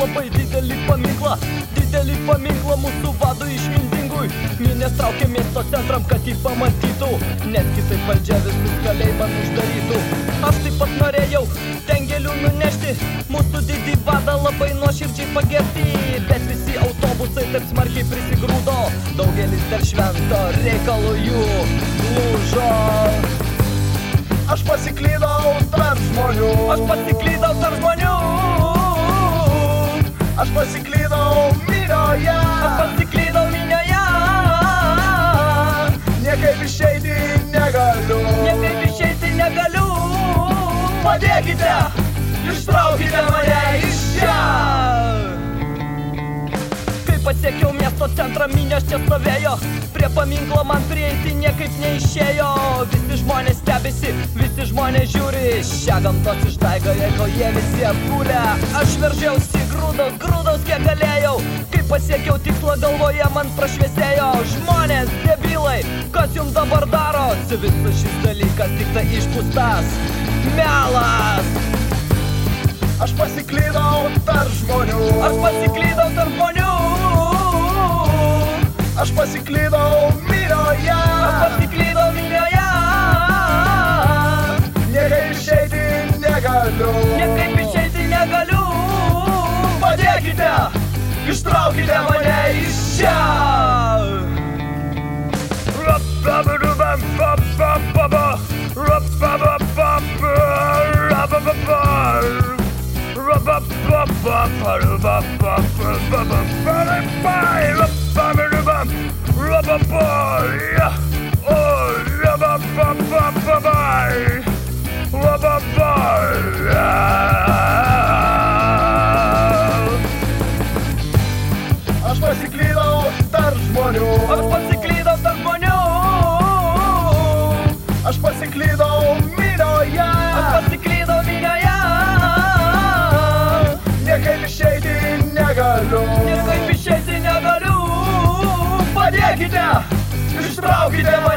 labai didelį paminklą mūsų vadui išmintingui. Minias traukia miesto centram, kad jį pamatytų, nes kitaip valdžia visus kalėjiman uždarytų. Aš taip pat norėjau ten gėlių nunešti, mūsų didį vadą labai nuoširdžiai pagerbti, bet visi autobusai taip smarkiai prisigrūdo, daugelis dėl švento reikalo jų lūžo. Aš pasiklydau tarp žmonių, aš pasiklydau minioje, niekaip išeiti negaliu, padėkite, ištraukite mane iš čia. Kai pasiekiau miesto centrą, minios čia stovėjo, prie paminklo man prieiti niekaip neišėjo. Visi žmonės stebisi, visi žmonės žiūri šią gamtos išdaigą, jeigu jie visi apgulę. Aš veržiausi grūdaus kiek galėjau, kai pasiekiau tikslą, galvoje man prašviesėjo. Žmonės, debilai, kas jums dabar darosi? Visas šis dalykas tik tai išpūstas melas. Aš pasiklydau tarp žmonių, aš pasiklydau minioje, niekaip išeiti negaliu, padėkite, ištraukite mane iš čia. Aš pasiklydau tarp žmonių, aš pasiklydau minioje, niekaip išeiti negaliu, padėkite, ištraukite mane.